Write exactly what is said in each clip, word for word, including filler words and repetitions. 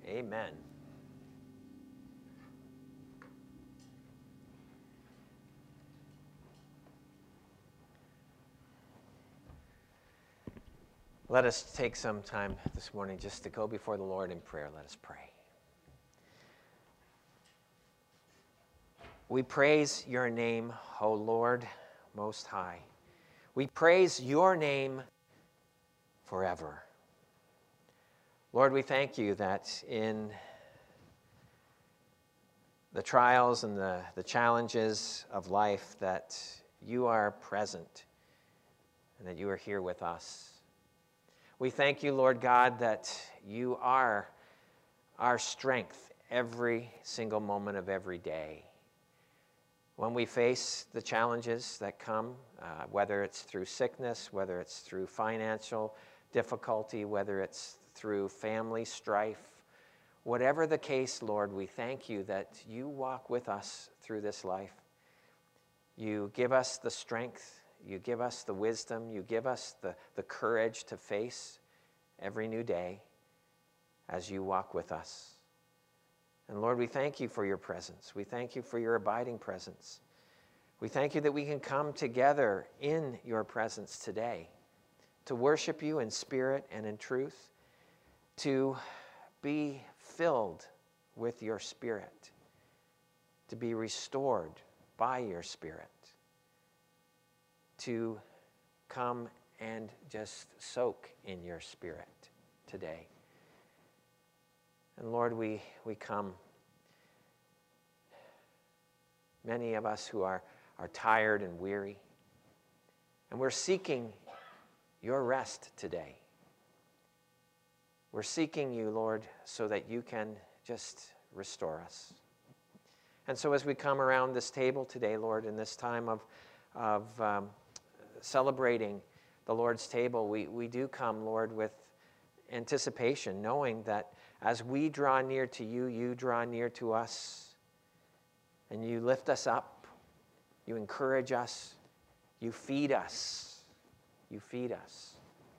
Amen. Let us take some time this morning just to go before the Lord in prayer. Let us pray. We praise your name, O Lord Most High. We praise your name forever. Lord, we thank you that in the trials and the, the challenges of life that you are present and that you are here with us. We thank you, Lord God, that you are our strength every single moment of every day. When we face the challenges that come, uh, whether it's through sickness, whether it's through financial difficulty, whether it's through family strife, whatever the case, Lord, we thank you that you walk with us through this life. You give us the strength, you give us the wisdom, you give us the, the courage to face every new day as you walk with us. And Lord, we thank you for your presence. We thank you for your abiding presence. We thank you that we can come together in your presence today to worship you in spirit and in truth, to be filled with your Spirit, to be restored by your Spirit, to come and just soak in your Spirit today. And Lord, we, we come, many of us who are, are tired and weary, and we're seeking your rest today. We're seeking you, Lord, so that you can just restore us. And so as we come around this table today, Lord, in this time of, of um, celebrating the Lord's table, we, we do come, Lord, with anticipation, knowing that as we draw near to you, you draw near to us, and you lift us up, you encourage us, you feed us, you feed us.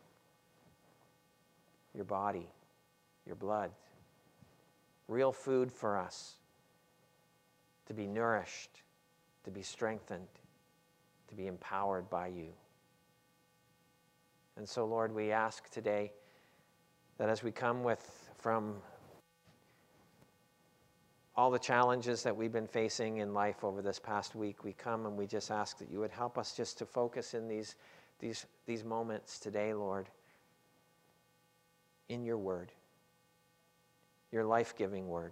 Your body, your blood, real food for us to be nourished, to be strengthened, to be empowered by you. And so, Lord, we ask today that as we come with from all the challenges that we've been facing in life over this past week, we come and we just ask that you would help us just to focus in these, these, these moments today, Lord, in your word, your life-giving word.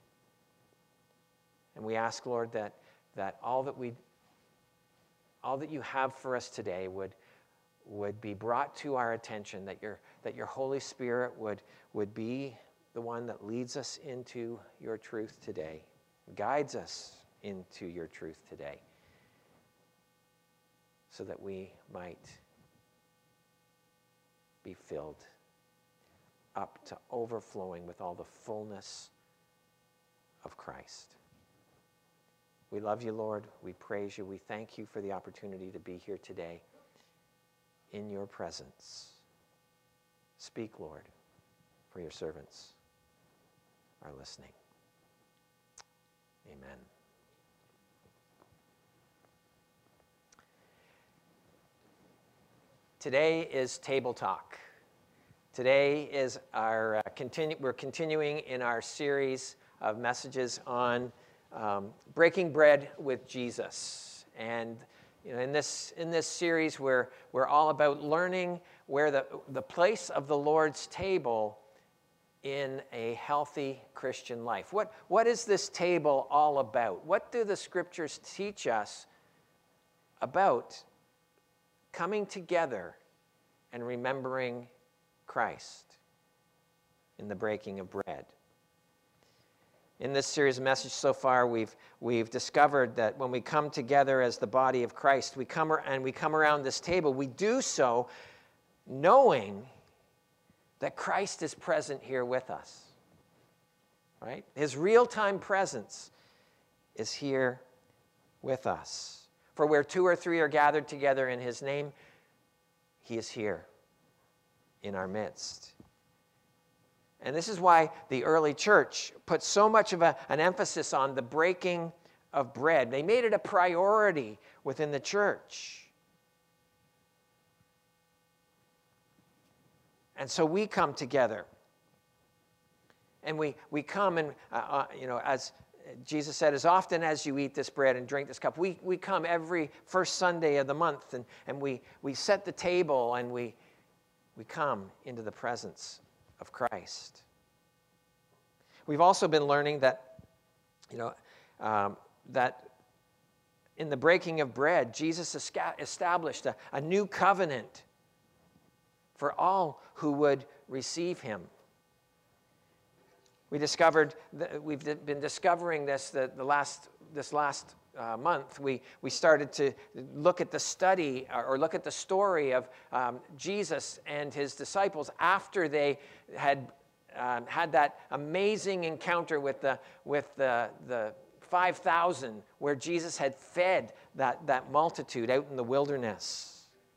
And we ask, Lord, that, that all that we, all that you have for us today would, would be brought to our attention, that your, that your Holy Spirit would, would be the one that leads us into your truth today, guides us into your truth today, so that we might be filled up to overflowing with all the fullness of Christ. We love you, Lord. We praise you. We thank you for the opportunity to be here today in your presence. Speak, Lord, for your servants are listening. Amen. Today is Table Talk. Today is our uh, continue. We're continuing in our series of messages on um, breaking bread with Jesus, and you know, in this in this series, we're we're all about learning where the the place of the Lord's table in a healthy Christian life. What what is this table all about? What do the Scriptures teach us about coming together and remembering Christ in the breaking of bread? In this series of messages so far, we've we've discovered that when we come together as the body of Christ, we come and we come around this table, we do so knowing that Christ is present here with us. Right? His real-time presence is here with us. For where two or three are gathered together in his name, he is here in our midst. And this is why the early church put so much of a, an emphasis on the breaking of bread. They made it a priority within the church. And so we come together. And we, we come and, uh, uh, you know, as Jesus said, as often as you eat this bread and drink this cup, we, we come every first Sunday of the month, and, and we, we set the table, and we, we come into the presence of Christ. We've also been learning that, you know, um, that in the breaking of bread, Jesus established a, a new covenant for all who would receive him. We discovered, that we've been discovering this the, the last, this last uh, month. We, we started to look at the study or look at the story of um, Jesus and his disciples after they had um, had that amazing encounter with the, with the, the five thousand, where Jesus had fed that, that multitude out in the wilderness.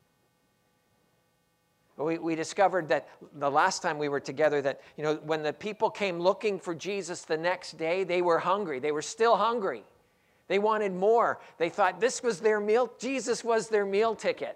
We, we discovered that the last time we were together that, you know, when the people came looking for Jesus the next day, they were hungry. They were still hungry. They wanted more. They thought this was their meal. Jesus was their meal ticket.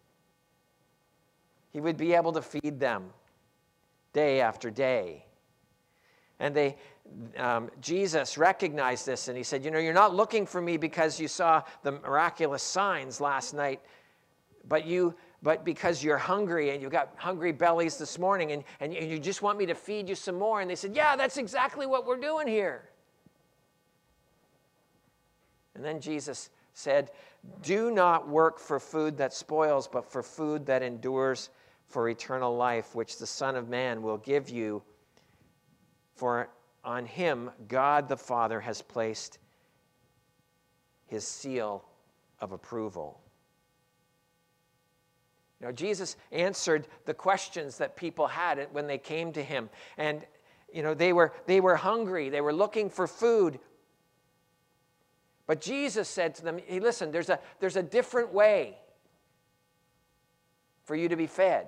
He would be able to feed them day after day. And they, um, Jesus recognized this, and he said, you know, you're not looking for me because you saw the miraculous signs last night, but you... but because you're hungry and you've got hungry bellies this morning, and, and you just want me to feed you some more. And they said, yeah, that's exactly what we're doing here. And then Jesus said, do not work for food that spoils, but for food that endures for eternal life, which the Son of Man will give you. For on him God the Father has placed his seal of approval. You know, Jesus answered the questions that people had when they came to him. And, you know, they were, they were hungry. They were looking for food. But Jesus said to them, hey, listen, there's a, there's a different way for you to be fed.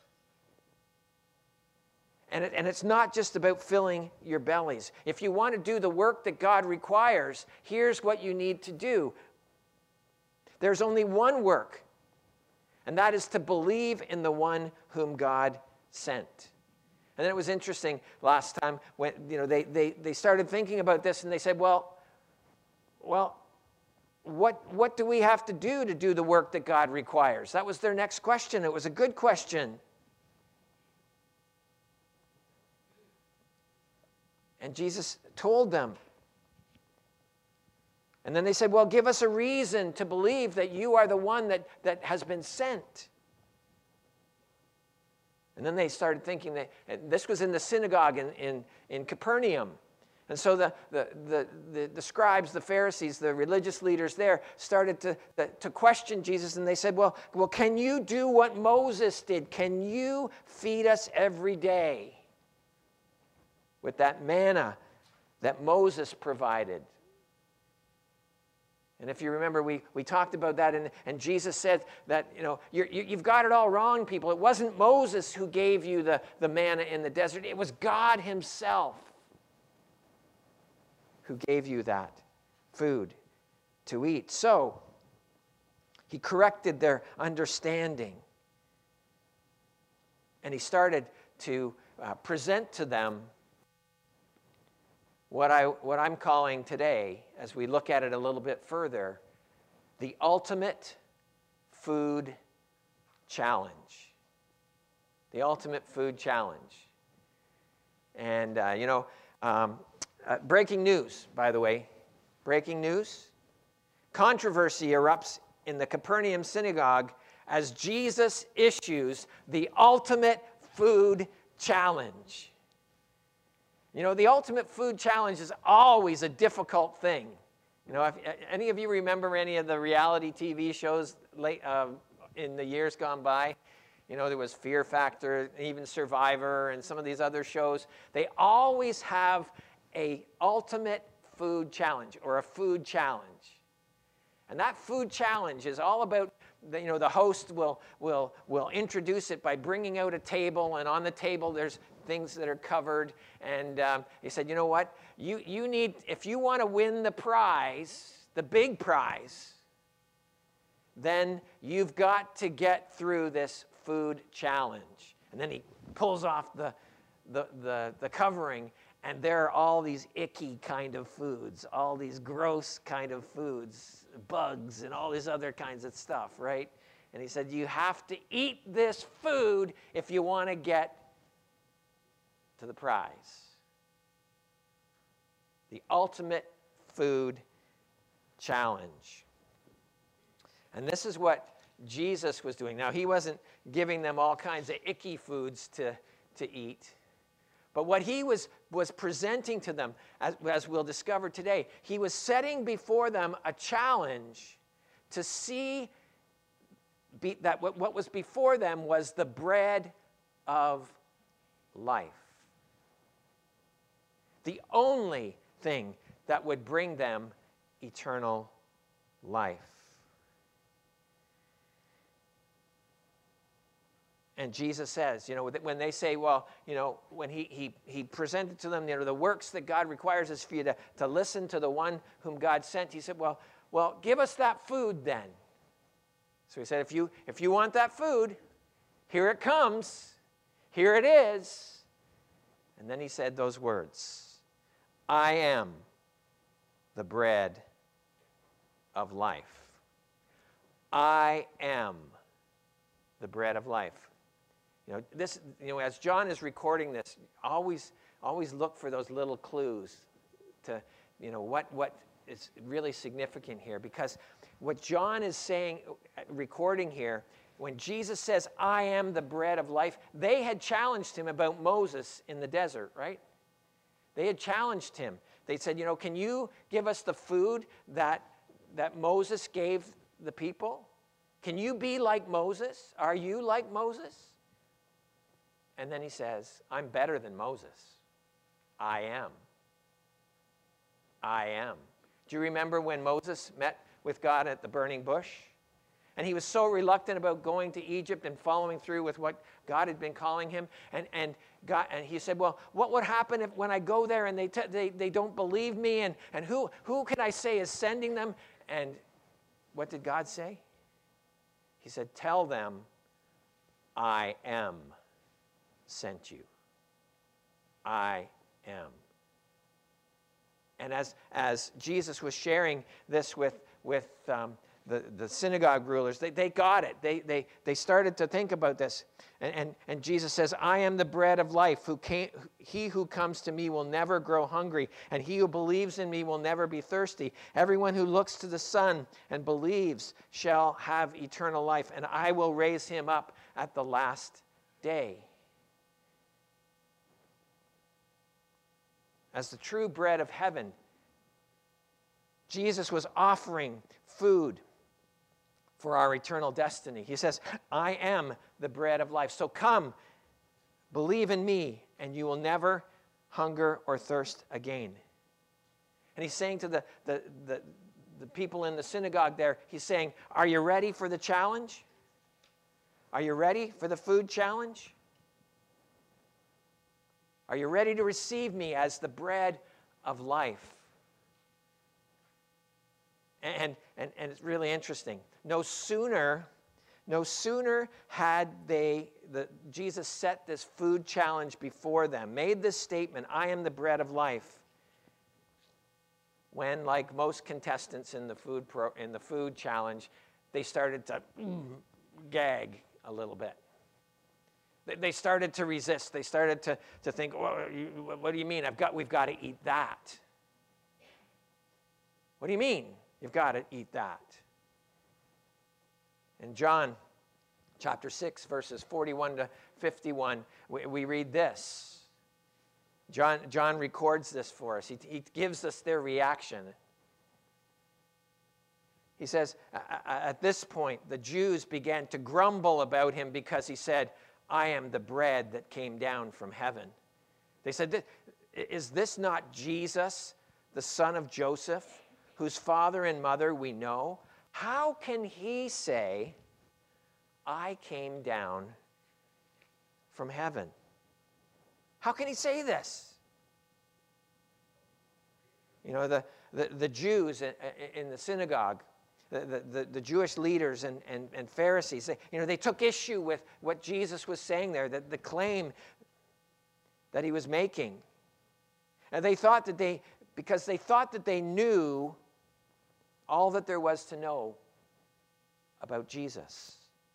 And, it, and it's not just about filling your bellies. If you want to do the work that God requires, here's what you need to do. There's only one work. And that is to believe in the one whom God sent. And then it was interesting last time when, you know, they, they, they started thinking about this, and they said, well, well, what, what do we have to do to do the work that God requires? That was their next question. It was a good question. And Jesus told them. And then they said, well, give us a reason to believe that you are the one that, that has been sent. And then they started thinking that this was in the synagogue in, in, in Capernaum. And so the, the, the, the, the scribes, the Pharisees, the religious leaders there started to, to question Jesus. And they said, well, well, can you do what Moses did? Can you feed us every day with that manna that Moses provided? And if you remember, we, we talked about that, and, and Jesus said that, you know, you're, you, you've got it all wrong, people. It wasn't Moses who gave you the, the manna in the desert. It was God himself who gave you that food to eat. So he corrected their understanding, and he started to uh, present to them What, I, what I'm calling today, as we look at it a little bit further, the ultimate food challenge. The ultimate food challenge. And, uh, you know, um, uh, breaking news, by the way. Breaking news. Controversy erupts in the Capernaum synagogue as Jesus issues the ultimate food challenge. You know, the ultimate food challenge is always a difficult thing. You know, if any of you remember any of the reality T V shows late, uh, in the years gone by, you know, there was Fear Factor, even Survivor, and some of these other shows. They always have a ultimate food challenge or a food challenge. And that food challenge is all about, the, you know, the host will, will, will introduce it by bringing out a table, and on the table there's things that are covered. And um, he said, you know what? You, you need, if you want to win the prize, the big prize, then you've got to get through this food challenge. And then he pulls off the, the, the, the covering, and there are all these icky kind of foods, all these gross kind of foods, bugs and all these other kinds of stuff, right? And he said, you have to eat this food if you want to get to the prize. The ultimate food challenge. And this is what Jesus was doing. Now, he wasn't giving them all kinds of icky foods to, to eat. But what he was, was presenting to them, as, as we'll discover today, he was setting before them a challenge to see be, that what, what was before them was the bread of life. The only thing that would bring them eternal life. And Jesus says, you know, when they say, well, you know, when he, he, he presented to them, you know, the works that God requires is for you to, to listen to the one whom God sent. He said, well, well, give us that food then. So he said, if you, if you want that food, here it comes. Here it is. And then he said those words, I am the bread of life. I am the bread of life. You know, this, you know, as John is recording this, always, always look for those little clues to, you know, what, what is really significant here. Because what John is saying, recording here, when Jesus says, I am the bread of life, they had challenged him about Moses in the desert, right? They had challenged him. They said, you know, can you give us the food that, that Moses gave the people? Can you be like Moses? Are you like Moses? And then he says, I'm better than Moses. I am. I am. Do you remember when Moses met with God at the burning bush? And he was so reluctant about going to Egypt and following through with what God had been calling him. And, and, God, and he said, well, what would happen if when I go there and they, t- they, they don't believe me? And, and who, who can I say is sending them? And what did God say? He said, tell them, I am sent you. I am. And as, as Jesus was sharing this with, with um, the, the synagogue rulers, they, they got it. They, they, they started to think about this. And, and, and Jesus says, I am the bread of life. Who came, he who comes to me will never grow hungry, and he who believes in me will never be thirsty. Everyone who looks to the Son and believes shall have eternal life, and I will raise him up at the last day. As the true bread of heaven, Jesus was offering food for our eternal destiny. He says, I am the bread of life. So come, believe in me, and you will never hunger or thirst again. And he's saying to the, the, the, the people in the synagogue there, he's saying, are you ready for the challenge? Are you ready for the food challenge? Are you ready to receive me as the bread of life? And, and, and it's really interesting. No sooner, no sooner had they, the, Jesus set this food challenge before them, made this statement, I am the bread of life, when, like most contestants in the food, pro, in the food challenge, they started to mm, gag a little bit. They started to resist. They started to, to think, well, you, what do you mean? I've got, we've got to eat that. What do you mean? You've got to eat that. In John chapter six, verses forty-one to fifty-one, we, we read this. John, John records this for us. He, he gives us their reaction. He says, at this point, the Jews began to grumble about him because he said, I am the bread that came down from heaven. They said, is this not Jesus, the son of Joseph, whose father and mother we know? How can he say, I came down from heaven? How can he say this? You know, the, the, the Jews in, in the synagogue, the, the, the Jewish leaders and, and, and Pharisees, they, you know, they took issue with what Jesus was saying there, that the claim that he was making. And they thought that they, because they thought that they knew all that there was to know about Jesus.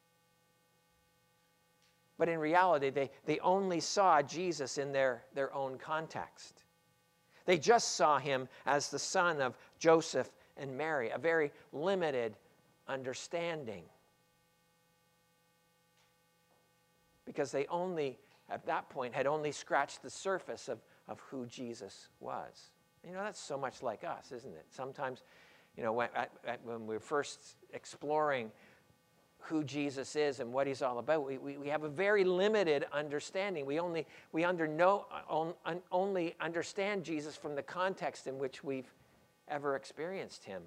But in reality, they, they only saw Jesus in their, their own context. They just saw him as the son of Joseph and Mary, a very limited understanding. Because they only, at that point, had only scratched the surface of, of who Jesus was. You know, that's so much like us, isn't it? Sometimes, you know, when, at, at, when we're first exploring who Jesus is and what he's all about, we, we, we have a very limited understanding. We only we under know, on, only understand Jesus from the context in which we've ever experienced him.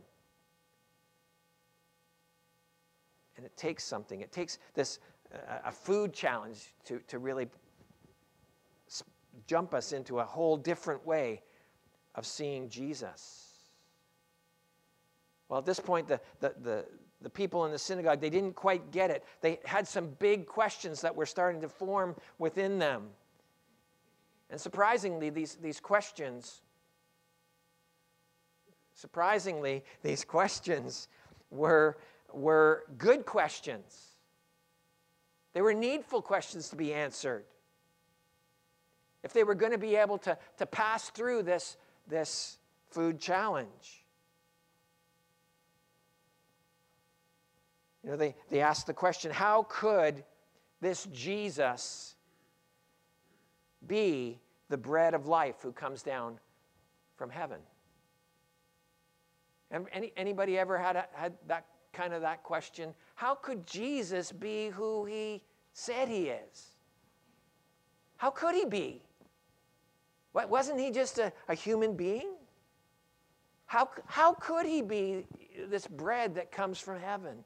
And it takes something. It takes this uh, a food challenge to, to really jump us into a whole different way of seeing Jesus. Well, at this point, the the the The people in the synagogue, they didn't quite get it. They had some big questions that were starting to form within them. And surprisingly, these, these questions, surprisingly, these questions were, were good questions. They were needful questions to be answered. If they were going to be able to, to pass through this, this food challenge. You know, they, they asked the question, how could this Jesus be the bread of life who comes down from heaven? Any, anybody ever had, a, had that kind of that question? How could Jesus be who he said he is? How could he be? What, wasn't he just a, a human being? How, how could he be this bread that comes from heaven?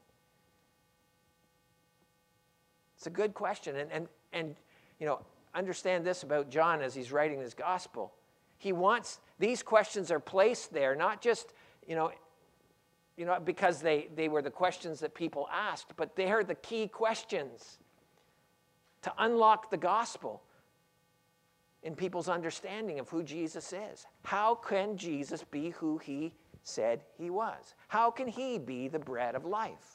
It's a good question. And, and, and, you know, understand this about John as he's writing this gospel. He wants, these questions are placed there, not just, you know, you know, because they, they were the questions that people asked, but they are the key questions to unlock the gospel in people's understanding of who Jesus is. How can Jesus be who he said he was? How can he be the bread of life?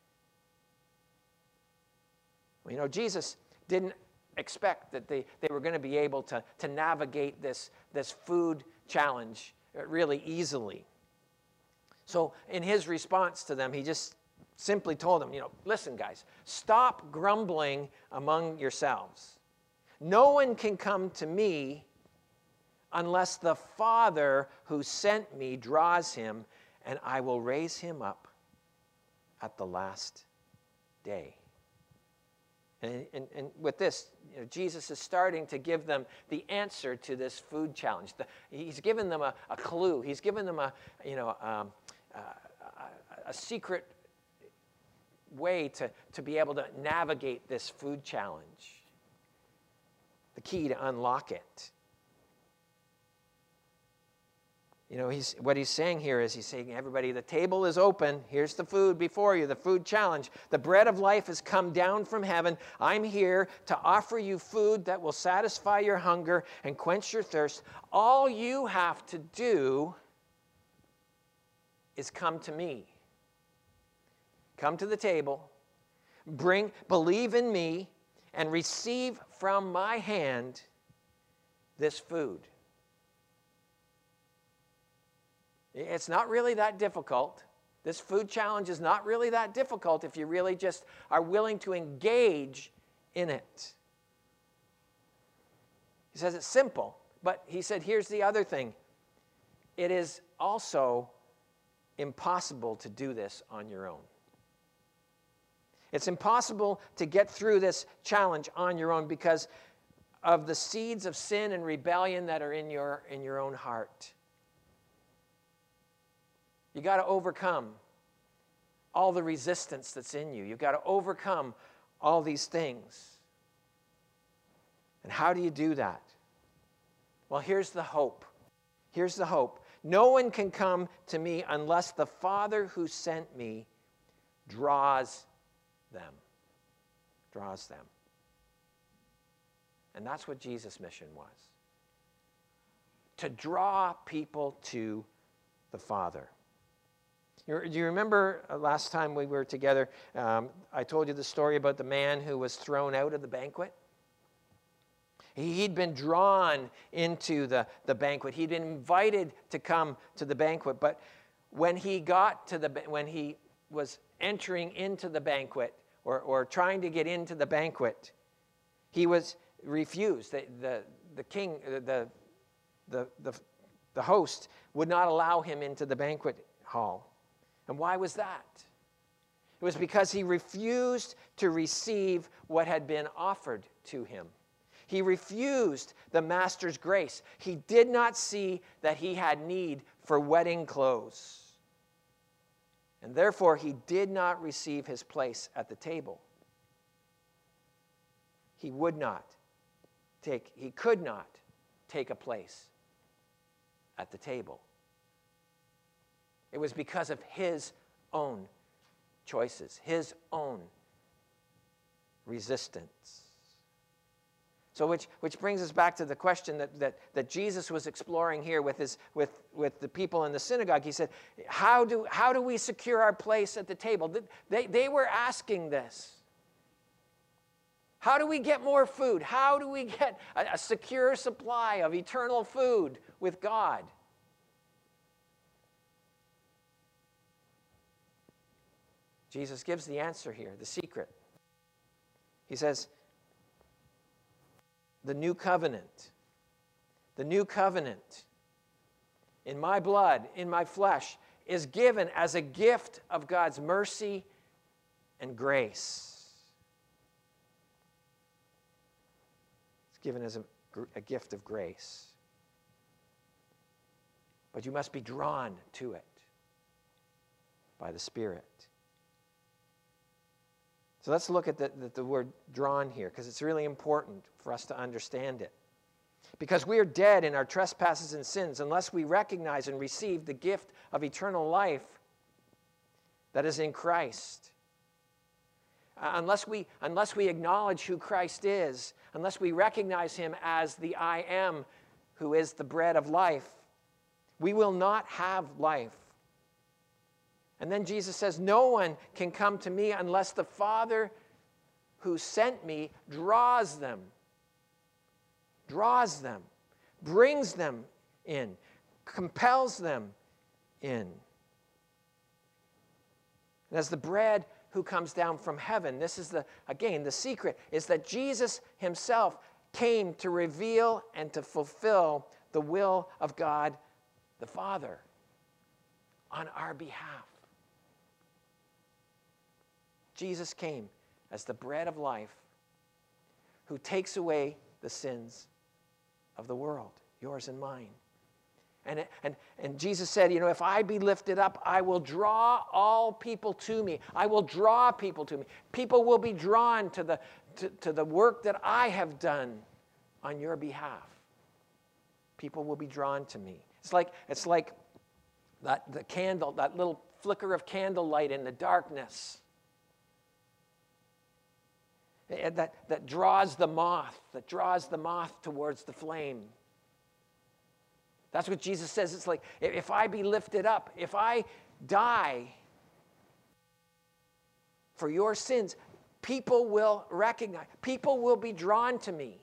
You know, Jesus didn't expect that they, they were going to be able to, to navigate this, this food challenge really easily. So in his response to them, he just simply told them, you know, listen, guys, stop grumbling among yourselves. No one can come to me unless the Father who sent me draws him, and I will raise him up at the last day. And, and, and with this, you know, Jesus is starting to give them the answer to this food challenge. The, he's given them a, a clue. He's given them a, you know, um, a, a, a secret way to, to be able to navigate this food challenge. The key to unlock it. You know, he's, what he's saying here is he's saying, everybody, the table is open. Here's the food before you, the food challenge. The bread of life has come down from heaven. I'm here to offer you food that will satisfy your hunger and quench your thirst. All you have to do is come to me. Come to the table, bring, believe in me, and receive from my hand this food. It's not really that difficult. This food challenge is not really that difficult if you really just are willing to engage in it. He says it's simple, but he said, here's the other thing. It is also impossible to do this on your own. It's impossible to get through this challenge on your own because of the seeds of sin and rebellion that are in your, in your own heart. You got to overcome all the resistance that's in you. You've got to overcome all these things. And how do you do that? Well, here's the hope. Here's the hope. No one can come to me unless the Father who sent me draws them. Draws them. And that's what Jesus' mission was. To draw people to the Father. Do you remember last time we were together, um, I told you the story about the man who was thrown out of the banquet? He'd been drawn into the, the banquet. He'd been invited to come to the banquet. But when he got to the, when he was entering into the banquet or, or trying to get into the banquet, he was refused. The, the, the king, the, the, the, the host would not allow him into the banquet hall. And why was that? It was because he refused to receive what had been offered to him. He refused the master's grace. He did not see that he had need for wedding clothes. And therefore, he did not receive his place at the table. He would not take, he could not take a place at the table. It was because of his own choices, his own resistance. So which, which brings us back to the question that, that, that Jesus was exploring here with, his, with, with the people in the synagogue. He said, how do, how do we secure our place at the table? They, they were asking this. How do we get more food? How do we get a, a secure supply of eternal food with God? Jesus gives the answer here, the secret. He says, the new covenant, the new covenant in my blood, in my flesh, is given as a gift of God's mercy and grace. It's given as a, a gift of grace. But you must be drawn to it by the Spirit. So let's look at the, the, the word drawn here, because it's really important for us to understand it. Because we are dead in our trespasses and sins unless we recognize and receive the gift of eternal life that is in Christ. Uh, unless we, unless we acknowledge who Christ is, unless we recognize him as the I am, who is the bread of life, we will not have life. And then Jesus says, no one can come to me unless the Father who sent me draws them. Draws them. Brings them in. Compels them in. And as the bread who comes down from heaven, this is the, again, the secret, is that Jesus himself came to reveal and to fulfill the will of God the Father on our behalf. Jesus came as the bread of life who takes away the sins of the world, yours and mine. And, and, and Jesus said, you know, if I be lifted up, I will draw all people to me. I will draw people to me. People will be drawn to the, to, to the work that I have done on your behalf. People will be drawn to me. It's like, it's like that, the candle, that little flicker of candlelight in the darkness. That, that draws the moth, that draws the moth towards the flame. That's what Jesus says. It's like, if I be lifted up, if I die for your sins, people will recognize, people will be drawn to me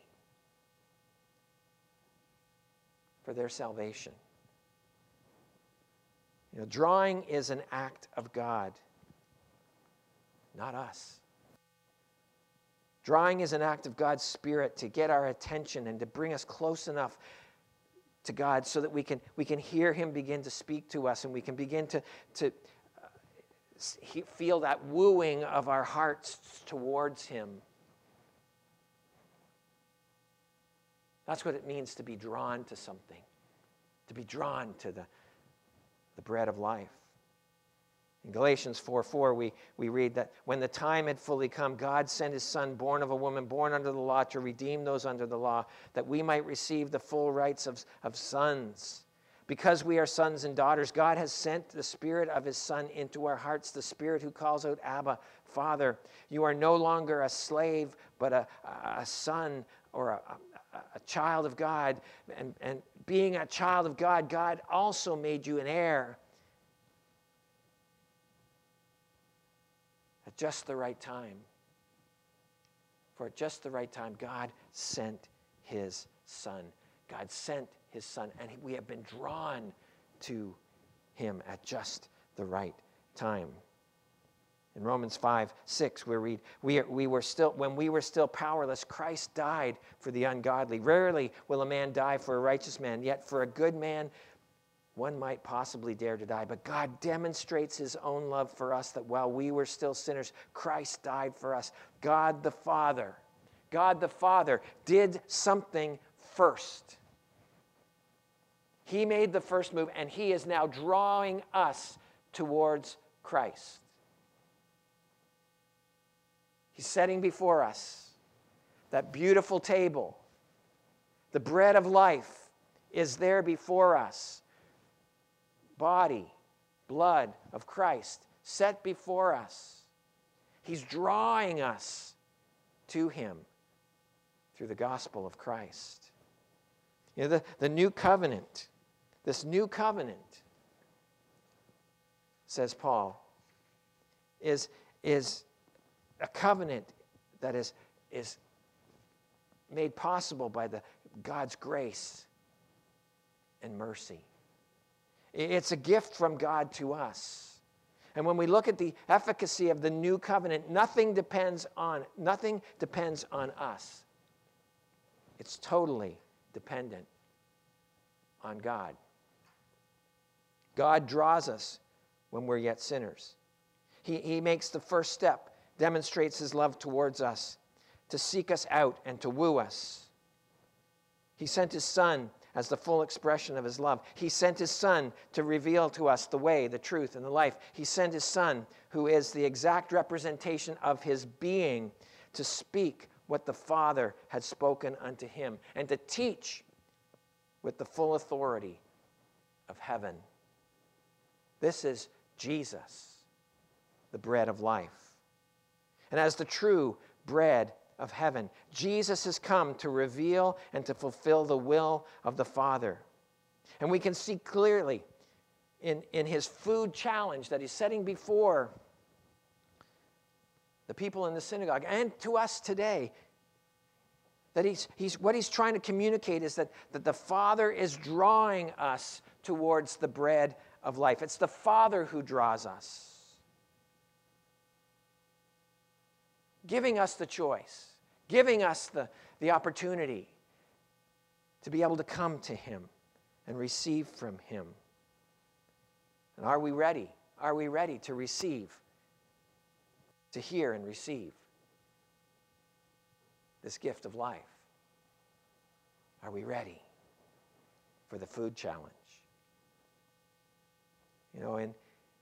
for their salvation. You know, drawing is an act of God, not us. Drawing is an act of God's Spirit to get our attention and to bring us close enough to God so that we can, we can hear him begin to speak to us and we can begin to, to uh, feel that wooing of our hearts towards him. That's what it means to be drawn to something, to be drawn to the, the bread of life. In Galatians four four, we, we read that when the time had fully come, God sent his Son, born of a woman, born under the law, to redeem those under the law, that we might receive the full rights of, of sons. Because we are sons and daughters, God has sent the Spirit of his Son into our hearts, the Spirit who calls out, Abba, Father. You are no longer a slave, but a, a son or a, a, a child of God. And, and being a child of God, God also made you an heir. At just the right time, for at just the right time, God sent his Son. God sent his Son, and we have been drawn to him at just the right time. In Romans five six, we read, we, are, we were still, when we were still powerless, Christ died for the ungodly. Rarely will a man die for a righteous man, yet for a good man, one might possibly dare to die. But God demonstrates his own love for us, that while we were still sinners, Christ died for us. God the Father, God the Father did something first. He made the first move, and he is now drawing us towards Christ. He's setting before us that beautiful table. The bread of life is there before us. Body, blood of Christ set before us. He's drawing us to him through the gospel of Christ. You know, the, the new covenant, this new covenant, says Paul, is, is a covenant that is, is made possible by the God's grace and mercy. It's a gift from God to us. And when we look at the efficacy of the new covenant, nothing depends on, nothing depends on us. It's totally dependent on God. God draws us when we're yet sinners. He, he makes the first step, demonstrates his love towards us, to seek us out and to woo us. He sent his Son as the full expression of his love. He sent his Son to reveal to us the way, the truth, and the life. He sent his Son, who is the exact representation of his being, to speak what the Father had spoken unto him, and to teach with the full authority of heaven. This is Jesus, the bread of life. And as the true bread of heaven, Jesus has come to reveal and to fulfill the will of the Father. And we can see clearly in, in his food challenge that he's setting before the people in the synagogue and to us today, that he's, he's, what he's trying to communicate is that, that the Father is drawing us towards the bread of life. It's the Father who draws us, giving us the choice, giving us the, the opportunity to be able to come to him and receive from him. And are we ready? Are we ready to receive, to hear and receive this gift of life? Are we ready for the food challenge? You know, in,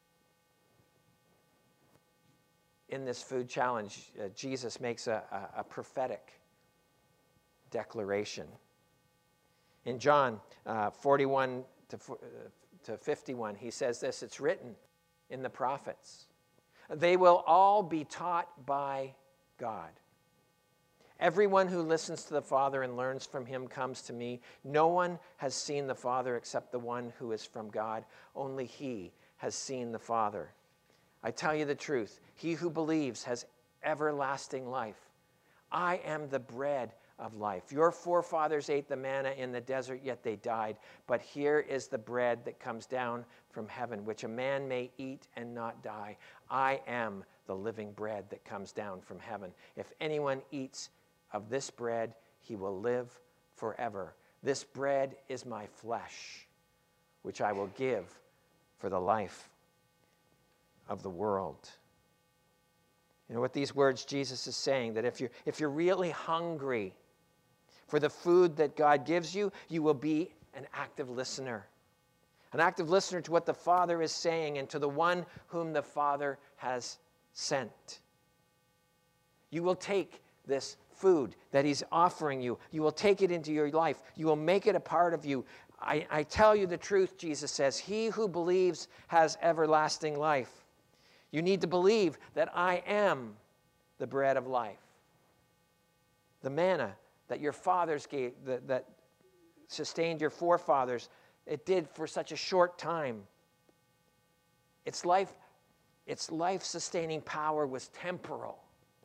in this food challenge, uh, Jesus makes a, a, a prophetic declaration. In John uh, forty-one to fifty-one, he says this, it's written in the prophets, they will all be taught by God. Everyone who listens to the Father and learns from him comes to me. No one has seen the Father except the one who is from God. Only he has seen the Father. I tell you the truth, he who believes has everlasting life. I am the bread of life. Your forefathers ate the manna in the desert, yet they died. But here is the bread that comes down from heaven, which a man may eat and not die. I am the living bread that comes down from heaven. If anyone eats of this bread, he will live forever. This bread is my flesh, which I will give for the life of the world. You know what these words Jesus is saying, that if you're, if you're really hungry for the food that God gives you, you will be an active listener. an active listener to what the Father is saying and to the one whom the Father has sent. You will take this food that he's offering you. You will take it into your life. You will make it a part of you. I, I tell you the truth, Jesus says, he who believes has everlasting life. You need to believe that I am the bread of life. The manna that your fathers gave, that, that sustained your forefathers, it did for such a short time. Its life, its life-sustaining power was temporal.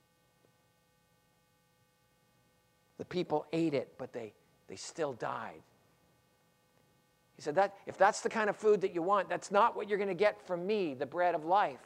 The people ate it, but they, they still died. He said, that if that's the kind of food that you want, that's not what you're going to get from me, the bread of life.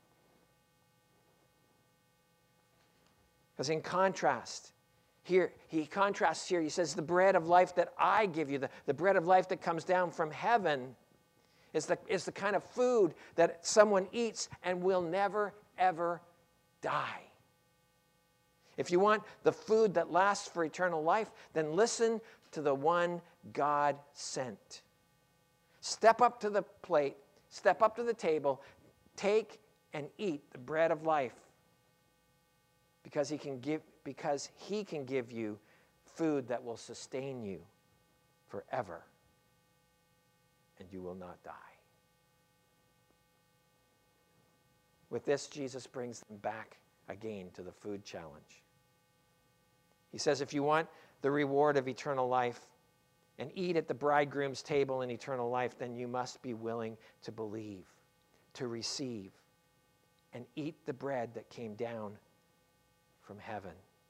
Because in contrast, here, he contrasts here, he says, the bread of life that I give you, the, the bread of life that comes down from heaven, is the, is the kind of food that someone eats and will never, ever die. If you want the food that lasts for eternal life, then listen to the one God sent. Step up to the plate, step up to the table, take and eat the bread of life, because he can give, because he can give you food that will sustain you forever, and you will not die. With this, Jesus brings them back again to the food challenge. He says, if you want the reward of eternal life and eat at the bridegroom's table in eternal life, then you must be willing to believe, to receive, and eat the bread that came down from heaven.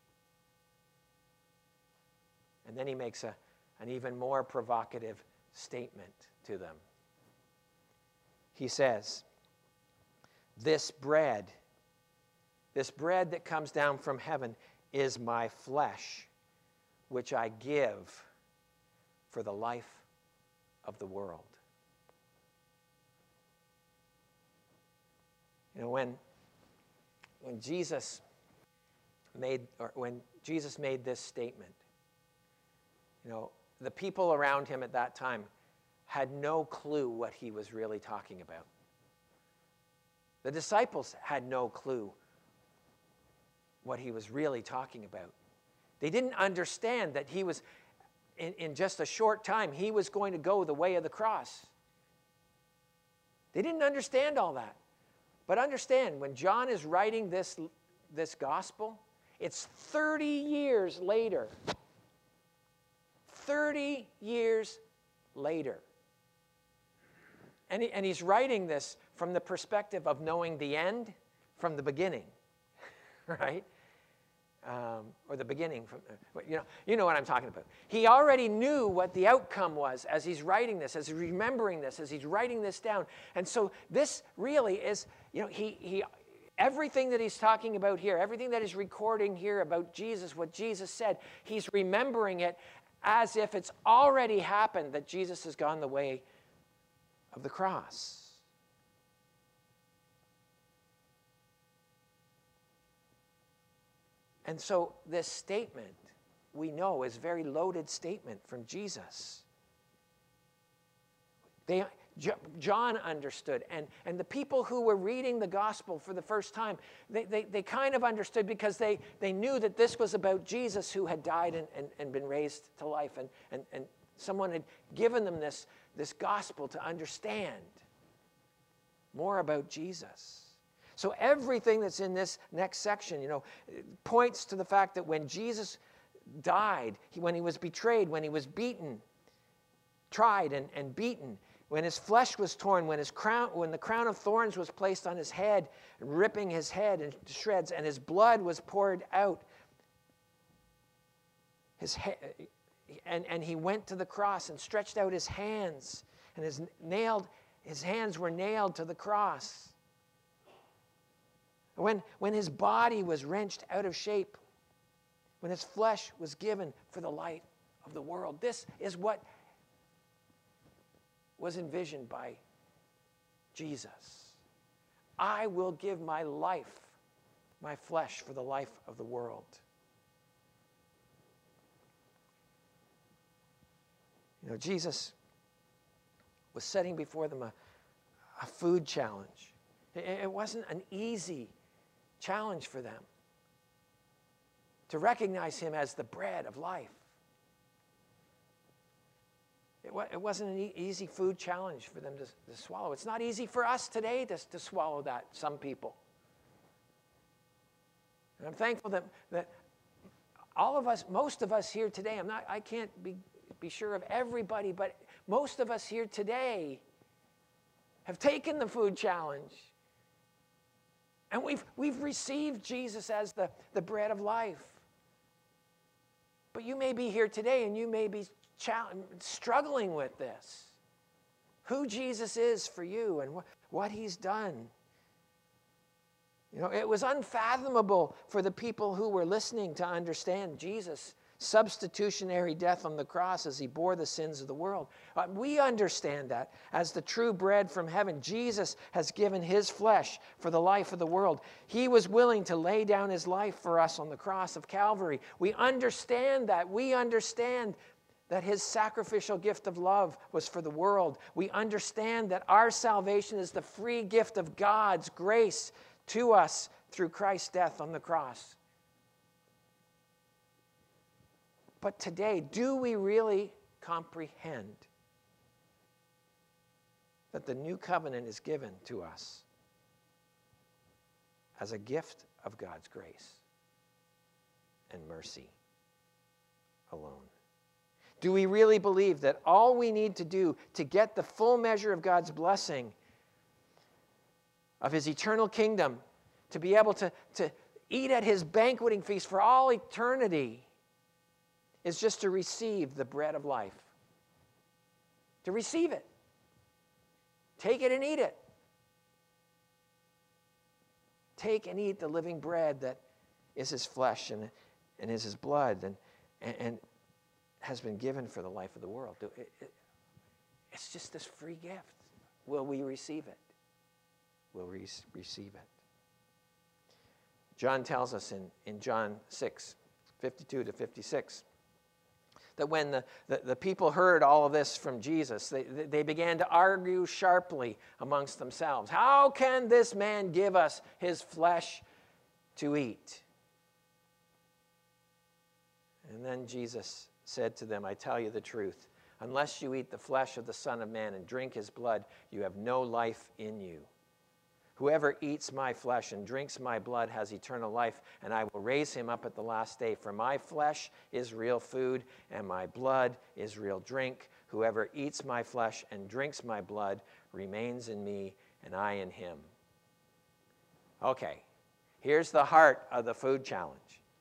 And then he makes a, an even more provocative statement to them. He says, this bread, this bread that comes down from heaven is my flesh, which I give for the life of the world. You know, when, when Jesus made, or when Jesus made this statement, you know, the people around him at that time had no clue what he was really talking about. The disciples had no clue what he was really talking about. They didn't understand that he was, in, in just a short time, he was going to go the way of the cross. They didn't understand all that. But understand, when John is writing this, this gospel, it's thirty years later. thirty years later. And, he, and he's writing this from the perspective of knowing the end from the beginning, right? Um, or the beginning from, you know, you know what I'm talking about. He already knew what the outcome was as he's writing this, as he's remembering this, as he's writing this down. And so this really is, you know, he, he, everything that he's talking about here, everything that he's recording here about Jesus, what Jesus said, he's remembering it as if it's already happened, that Jesus has gone the way of the cross. And so this statement, we know, is a very loaded statement from Jesus. They, John understood, and, and the people who were reading the gospel for the first time, they, they, they kind of understood because they, they knew that this was about Jesus who had died and, and, and been raised to life, and, and, and someone had given them this, this gospel to understand more about Jesus. So everything that's in this next section, you know, points to the fact that when Jesus died, he, when he was betrayed, when he was beaten, tried and, and beaten, when his flesh was torn, when his crown, when the crown of thorns was placed on his head, ripping his head into shreds, and his blood was poured out, his he, and, and he went to the cross and stretched out his hands, and his nailed, his hands were nailed to the cross. When, when his body was wrenched out of shape, when his flesh was given for the light of the world. This is what was envisioned by Jesus. I will give my life, my flesh, for the life of the world. You know, Jesus was setting before them a, a food challenge. It, it wasn't an easy challenge for them to recognize him as the bread of life. It, wa- it wasn't an e- easy food challenge for them to, to swallow. It's not easy for us today to, to swallow that, some people. And I'm thankful that, that all of us, most of us here today, I'm not, I can't be, be sure of everybody, but most of us here today have taken the food challenge. And we've, we've received Jesus as the, the bread of life. But you may be here today and you may be struggling with this. Who Jesus is for you and what, what he's done. You know, it was unfathomable for the people who were listening to understand Jesus' substitutionary death on the cross as he bore the sins of the world. Uh, we understand that as the true bread from heaven. Jesus has given his flesh for the life of the world. He was willing to lay down his life for us on the cross of Calvary. We understand that. We understand that his sacrificial gift of love was for the world. We understand that our salvation is the free gift of God's grace to us through Christ's death on the cross. But today, do we really comprehend that the new covenant is given to us as a gift of God's grace and mercy alone? Do we really believe that all we need to do to get the full measure of God's blessing of his eternal kingdom, to be able to, to eat at his banqueting feast for all eternity, is just to receive the bread of life? To receive it. Take it and eat it. Take and eat the living bread that is his flesh and, and is his blood and, and, and has been given for the life of the world. It, it, it's just this free gift. Will we receive it? Will we receive it? John tells us in, in John six, fifty-two to fifty-six, that when the, the, the people heard all of this from Jesus, they, they began to argue sharply amongst themselves. How can this man give us his flesh to eat? And then Jesus said to them, I tell you the truth, unless you eat the flesh of the Son of Man and drink his blood, you have no life in you. Whoever eats my flesh and drinks my blood has eternal life, and I will raise him up at the last day. For my flesh is real food, and my blood is real drink. Whoever eats my flesh and drinks my blood remains in me, and I in him. Okay, here's the heart of the food challenge.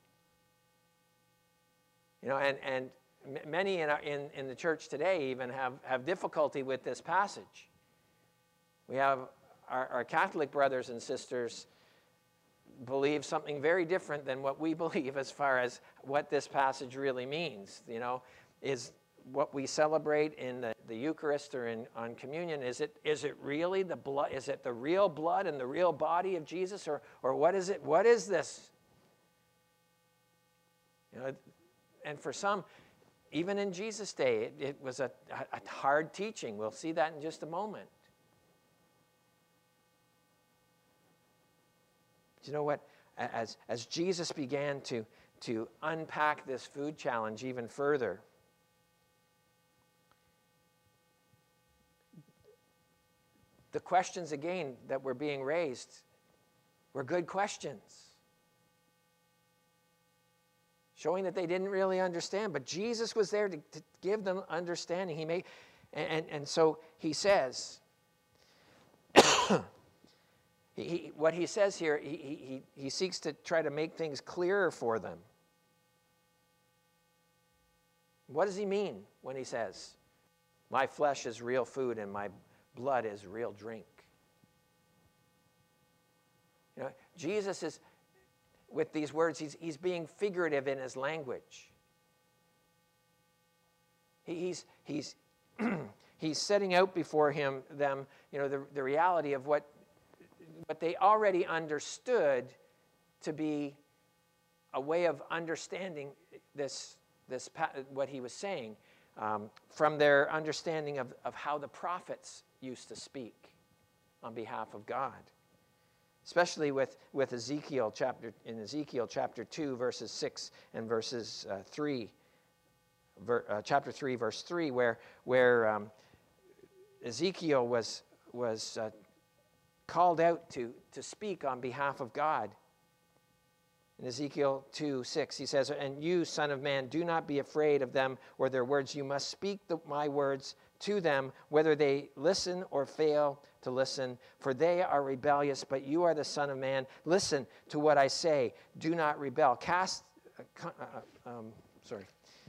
You know, and, and many in, our, in, in the church today even have, have difficulty with this passage. We have Our, our Catholic brothers and sisters believe something very different than what we believe as far as what this passage really means. You know, is what we celebrate in the, the Eucharist or in, on communion, is it is it really the blood? Is it the real blood and the real body of Jesus, or or what is it? What is this? You know, and for some, even in Jesus' day, it, it was a, a hard teaching. We'll see that in just a moment. You know what? As, as Jesus began to, to unpack this food challenge even further, the questions again that were being raised were good questions, showing that they didn't really understand. But Jesus was there to, to give them understanding. He made, and, and, and so he says, He, he, what he says here, he, he, he seeks to try to make things clearer for them. What does he mean when he says, my flesh is real food and my blood is real drink? You know, Jesus is, with these words, he's, he's being figurative in his language. He, he's, he's, he's setting out before him, them, you know, the, the reality of what But they already understood to be a way of understanding this, this what he was saying. um, from their understanding of, of how the prophets used to speak on behalf of God. Especially with, with Ezekiel chapter, in Ezekiel chapter two, verses six and verses uh, three, ver, uh, chapter three, verse three, where, where um, Ezekiel was, was uh, called out to, to speak on behalf of God. In Ezekiel two, six, he says, "And you, son of man, do not be afraid of them or their words. You must speak the, my words to them, whether they listen or fail to listen. For they are rebellious, but you are the son of man. Listen to what I say. Do not rebel. Cast, uh, uh, um, sorry.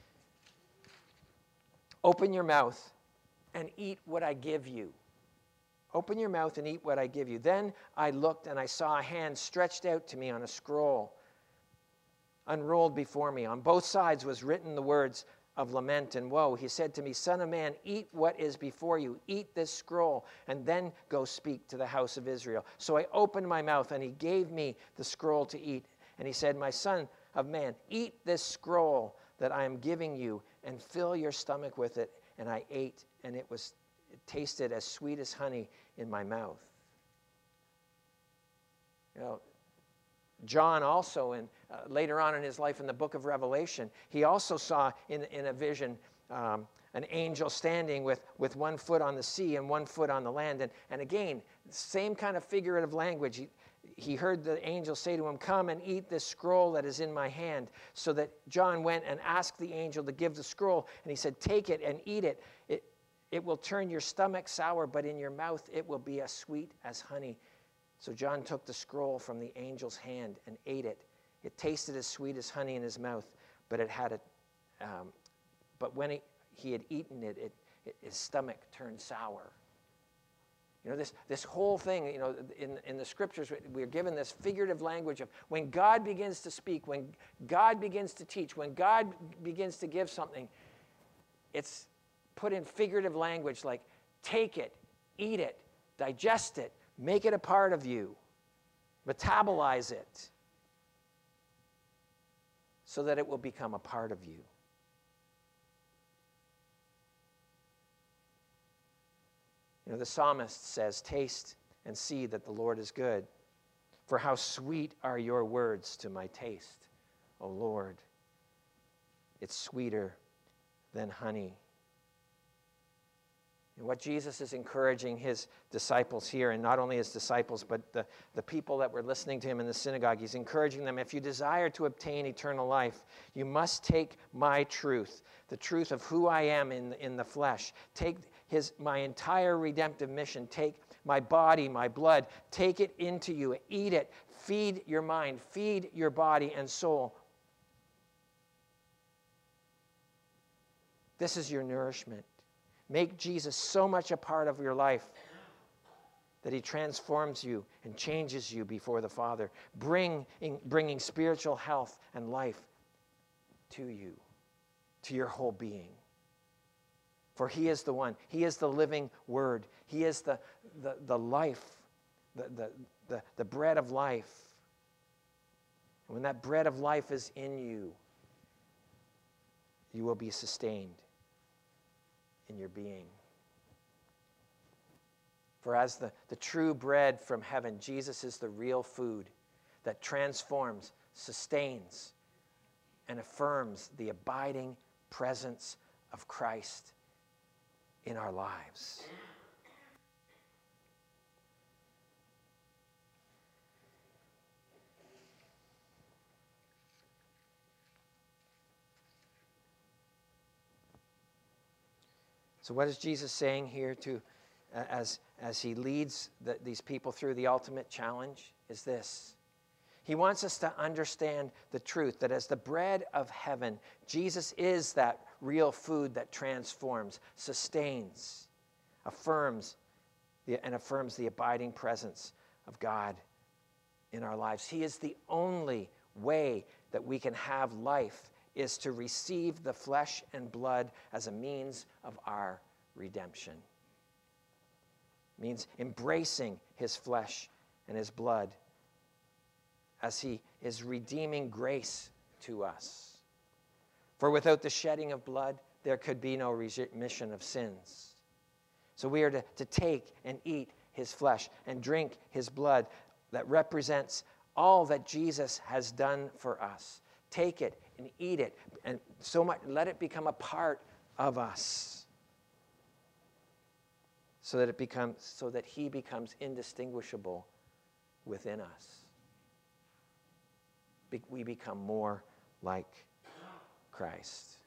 Open your mouth and eat what I give you. Open your mouth and eat what I give you." Then I looked and I saw a hand stretched out to me on a scroll, unrolled before me. On both sides was written the words of lament and woe. He said to me, "Son of man, eat what is before you. Eat this scroll, and then go speak to the house of Israel." So I opened my mouth, and he gave me the scroll to eat. And he said, "My son of man, eat this scroll that I am giving you, and fill your stomach with it." And I ate, and it was it tasted as sweet as honey in my mouth. You know, John also, in, uh, later on in his life in the book of Revelation, he also saw in, in a vision um, an angel standing with, with one foot on the sea and one foot on the land. And, and again, same kind of figurative language. He, he heard the angel say to him, "Come and eat this scroll that is in my hand." So that John went and asked the angel to give the scroll. And he said, "Take it and eat it. It, it will turn your stomach sour, but in your mouth it will be as sweet as honey." So John took the scroll from the angel's hand and ate it. It tasted as sweet as honey in his mouth, but it had a, um, but when he, he had eaten it, it, it, his stomach turned sour. You know, this, this whole thing, you know, in, in the scriptures, we're given this figurative language of when God begins to speak, when God begins to teach, when God begins to give something, it's put in figurative language like take it, eat it, digest it, make it a part of you, metabolize it, so that it will become a part of you. You know, the psalmist says, "Taste and see that the Lord is good. For how sweet are your words to my taste, O Lord. It's sweeter than honey." And what Jesus is encouraging his disciples here, and not only his disciples, but the, the people that were listening to him in the synagogue, he's encouraging them, if you desire to obtain eternal life, you must take my truth, the truth of who I am in, in the flesh. Take his, my entire redemptive mission. Take my body, my blood. Take it into you. Eat it. Feed your mind. Feed your body and soul. This is your nourishment. Make Jesus so much a part of your life that he transforms you and changes you before the Father, bring, in, bringing spiritual health and life to you, to your whole being. For he is the one. He is the living word. He is the, the, the life, the, the, the, the bread of life. And when that bread of life is in you, you will be sustained in your being. For as the, the true bread from heaven, Jesus is the real food that transforms, sustains, and affirms the abiding presence of Christ in our lives. So what is Jesus saying here to, uh, as, as he leads the, these people through the ultimate challenge is this. He wants us to understand the truth that as the bread of heaven, Jesus is that real food that transforms, sustains, affirms, the, and affirms the abiding presence of God in our lives. He is the only way that we can have life, is to receive the flesh and blood as a means of our redemption. It means embracing his flesh and his blood as he is redeeming grace to us. For without the shedding of blood, there could be no remission of sins. So we are to, to take and eat his flesh and drink his blood that represents all that Jesus has done for us. Take it and eat it, and so much, let it become a part of us, so that it becomes, so that he becomes indistinguishable within us. Be, we become more like Christ.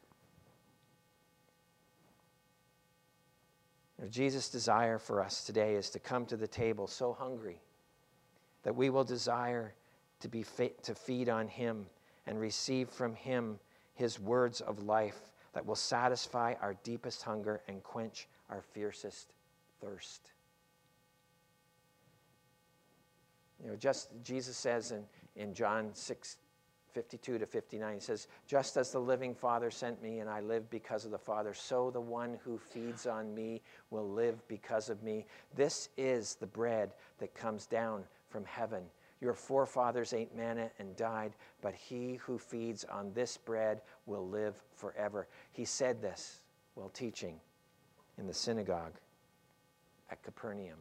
Now, Jesus' desire for us today is to come to the table so hungry that we will desire to be fit to feed on him and receive from him his words of life that will satisfy our deepest hunger and quench our fiercest thirst. You know, just Jesus says in, in John six, fifty-two to fifty-nine, he says, just as the living Father sent me and I live because of the Father, so the one who feeds on me will live because of me. This is the bread that comes down from heaven. Your forefathers ate manna and died, but he who feeds on this bread will live forever. He said this while teaching in the synagogue at Capernaum.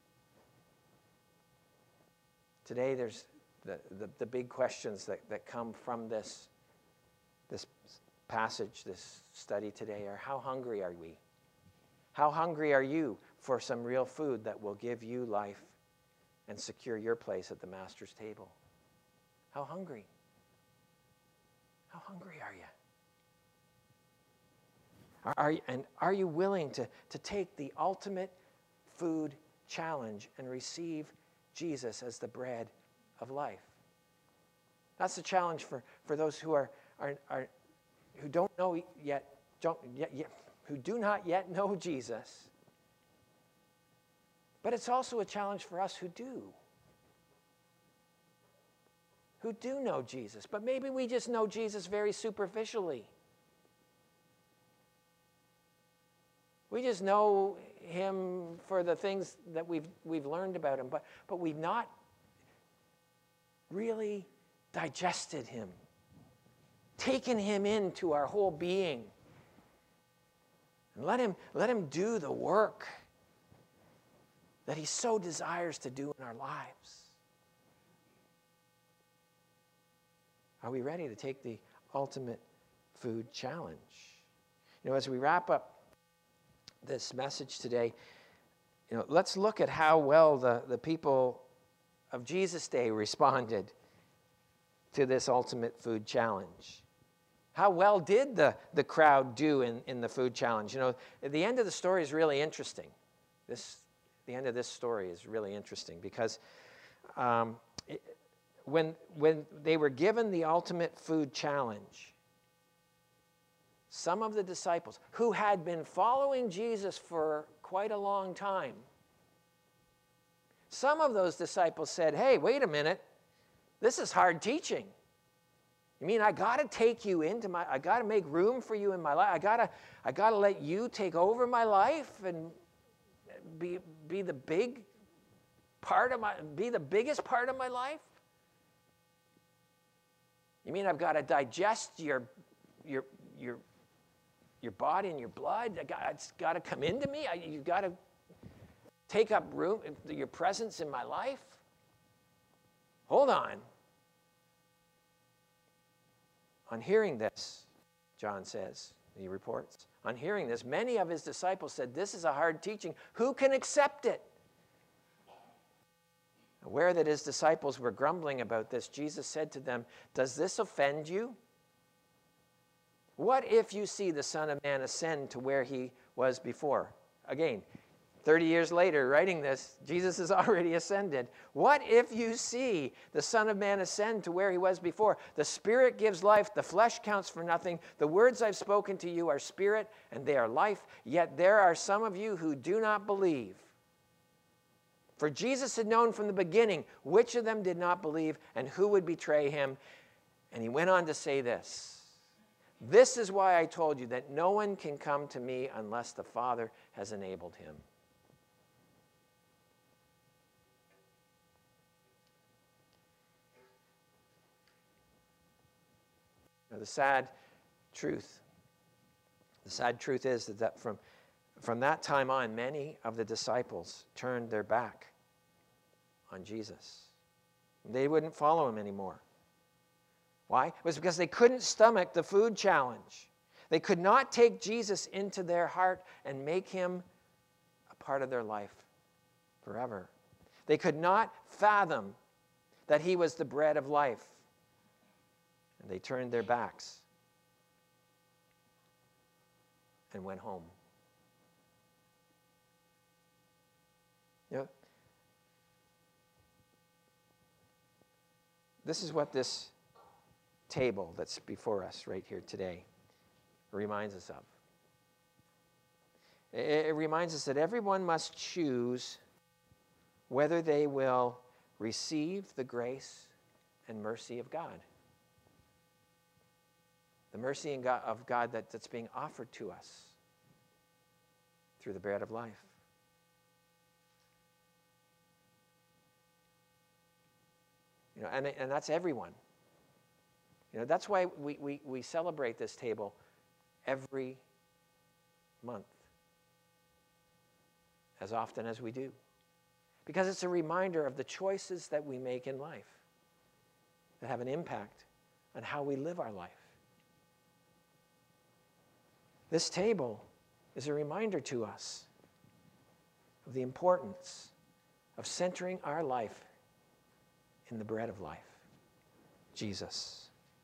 Today there's the, the, the big questions that, that come from this, this passage, this study today are, how hungry are we? How hungry are you for some real food that will give you life and secure your place at the Master's table? How hungry? How hungry are you? Are, are you and are you willing to, to take the ultimate food challenge and receive Jesus as the bread of life? That's the challenge for, for those who are, are, are who don't know yet, don't yet, yet, who do not yet know Jesus. But it's also a challenge for us who do. Who do know Jesus. But maybe we just know Jesus very superficially. We just know him for the things that we've, we've learned about him, but, but we've not really digested him, taken him into our whole being, and let him, let him do the work that he so desires to do in our lives. Are we ready to take the ultimate food challenge? You know, as we wrap up this message today, you know, let's look at how well the, the people of Jesus' day responded to this ultimate food challenge. How well did the, the crowd do in, in the food challenge? You know, the end of the story is really interesting. This, the end of this story is really interesting because um, it, when, when they were given the ultimate food challenge, some of the disciples who had been following Jesus for quite a long time, some of those disciples said, hey, wait a minute, this is hard teaching. You mean I got to take you into my, I got to make room for you in my life. I got to, I got to let you take over my life and be, be the big part of my, be the biggest part of my life? You mean I've got to digest your, your, your, your body and your blood? I got, it's got to come into me? I, you've got to take up room, your presence in my life? Hold on. On hearing this, John says, he reports, on hearing this, many of his disciples said, this is a hard teaching. Who can accept it? Aware that his disciples were grumbling about this, Jesus said to them, does this offend you? What if you see the Son of Man ascend to where he was before? Again, thirty years later, writing this, Jesus has already ascended. What if you see the Son of Man ascend to where he was before? The Spirit gives life, the flesh counts for nothing. The words I've spoken to you are spirit, and they are life. Yet there are some of you who do not believe. For Jesus had known from the beginning which of them did not believe and who would betray him. And he went on to say this, this is why I told you that no one can come to me unless the Father has enabled him. Now, the sad truth, The sad truth is that from, from that time on, many of the disciples turned their back on Jesus. They wouldn't follow him anymore. Why? It was because they couldn't stomach the food challenge. They could not take Jesus into their heart and make him a part of their life forever. They could not fathom that he was the bread of life. And they turned their backs and went home. You know, this is what this table that's before us right here today reminds us of. It, it reminds us that everyone must choose whether they will receive the grace and mercy of God. The mercy and God, of God that, that's being offered to us through the bread of life. You know, and, and that's everyone. You know, that's why we, we, we celebrate this table every month, as often as we do. Because it's a reminder of the choices that we make in life that have an impact on how we live our life. This table is a reminder to us of the importance of centering our life in the bread of life, Jesus.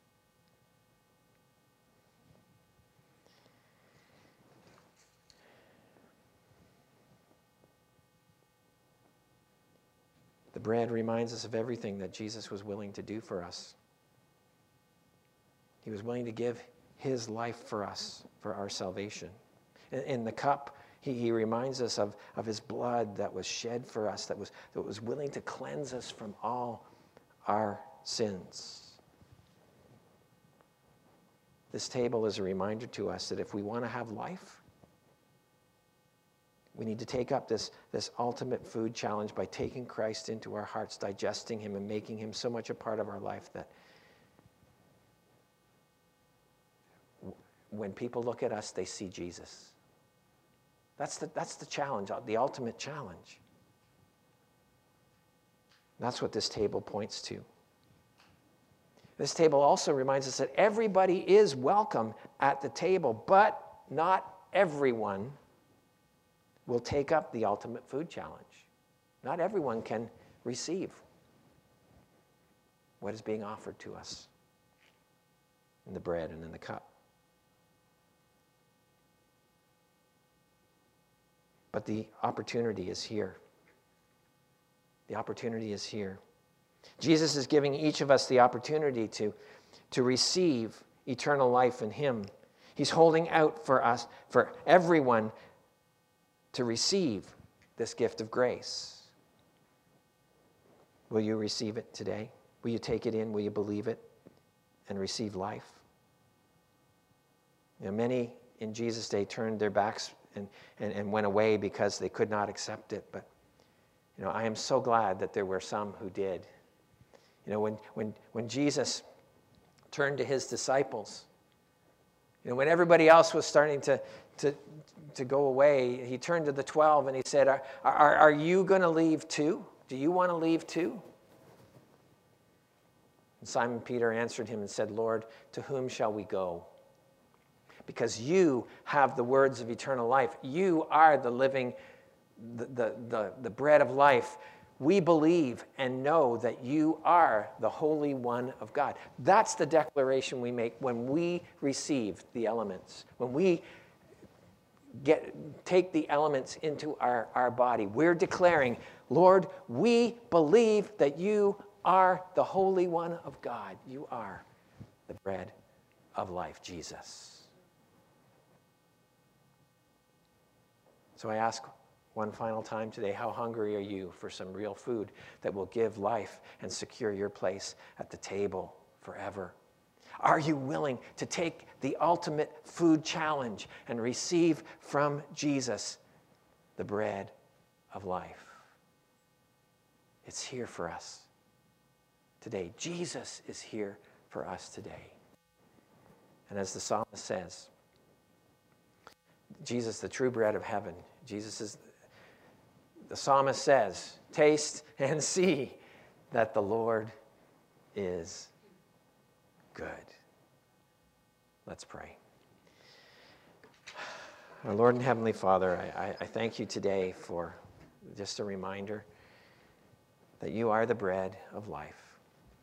The bread reminds us of everything that Jesus was willing to do for us. He was willing to give his life for us, for our salvation. In, in the cup, he, he reminds us of, of his blood that was shed for us, that was, that was willing to cleanse us from all our sins. This table is a reminder to us that if we want to have life, we need to take up this, this ultimate food challenge by taking Christ into our hearts, digesting him, and making him so much a part of our life that when people look at us, they see Jesus. That's the, that's the challenge, the ultimate challenge. That's what this table points to. This table also reminds us that everybody is welcome at the table, but not everyone will take up the ultimate food challenge. Not everyone can receive what is being offered to us in the bread and in the cup. But the opportunity is here. The opportunity is here. Jesus is giving each of us the opportunity to, to receive eternal life in him. He's holding out for us, for everyone, to receive this gift of grace. Will you receive it today? Will you take it in? Will you believe it and receive life? You know, many in Jesus' day turned their backs and, and, and went away because they could not accept it. But you know, I am so glad that there were some who did. You know, when, when, when Jesus turned to his disciples, you know, when everybody else was starting to, to, to go away, he turned to the twelve and he said, are, are, are you going to leave too? Do you want to leave too? And Simon Peter answered him and said, Lord, to whom shall we go? Because you have the words of eternal life. You are the living, the, the, the, the bread of life. We believe and know that you are the Holy One of God. That's the declaration we make when we receive the elements. When we get take the elements into our, our body, we're declaring, Lord, we believe that you are the Holy One of God. You are the bread of life, Jesus. So I ask one final time today, how hungry are you for some real food that will give life and secure your place at the table forever? Are you willing to take the ultimate food challenge and receive from Jesus the bread of life? It's here for us today. Jesus is here for us today. And as the psalmist says, Jesus, the true bread of heaven. Jesus is, the psalmist says, taste and see that the Lord is good. Let's pray. Our Lord and Heavenly Father, I, I, I thank you today for just a reminder that you are the bread of life.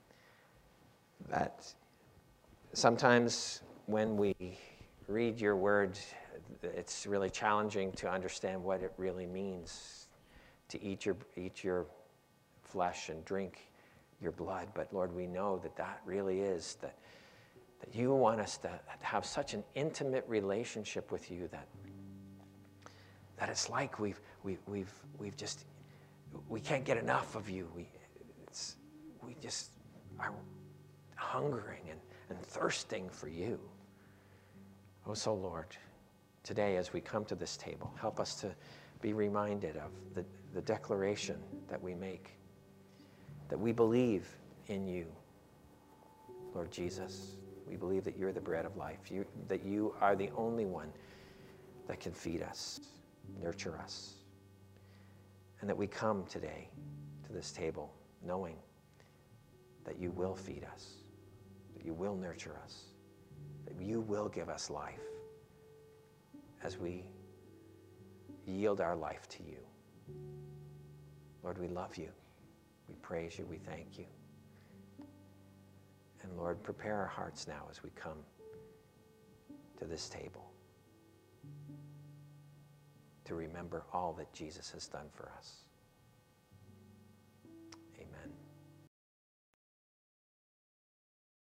That sometimes when we read your word, it's really challenging to understand what it really means to eat your, eat your flesh and drink your blood. But Lord, we know that that really is, that, that you want us to have such an intimate relationship with you that, that it's like we've, we, we've, we've just, we can't get enough of you. We, it's, we just are hungering and, and thirsting for you. Oh, so Lord, today as we come to this table, help us to be reminded of the, the declaration that we make, that we believe in you, Lord Jesus. We believe that you're the bread of life, you, that you are the only one that can feed us, nurture us, and that we come today to this table knowing that you will feed us, that you will nurture us, that you will give us life as we yield our life to you. Lord, we love you. We praise you. We thank you. And Lord, prepare our hearts now as we come to this table to remember all that Jesus has done for us.